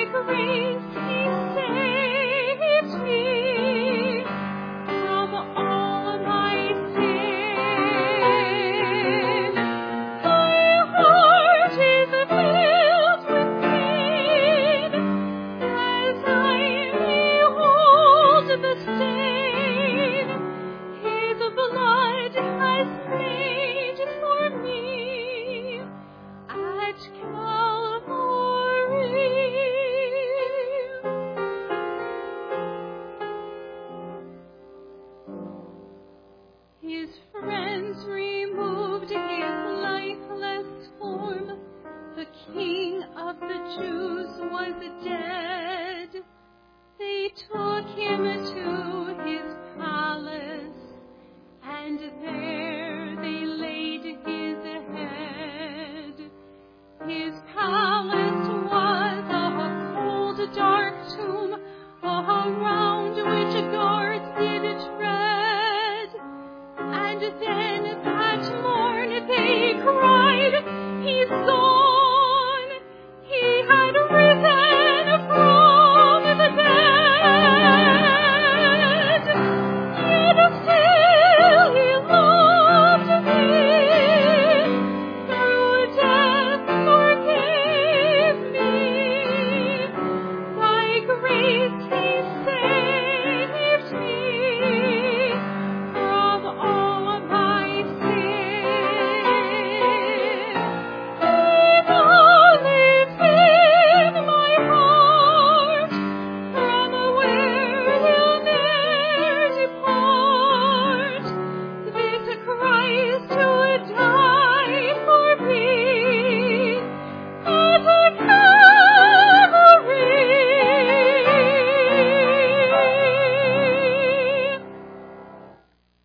grace he saved me from all my sin. My heart is filled with pain as I behold the stain his blood has made for me at Calvary. His friends removed his lifeless form. The King of the Jews was dead. They took him to his palace, and there they laid his head. His palace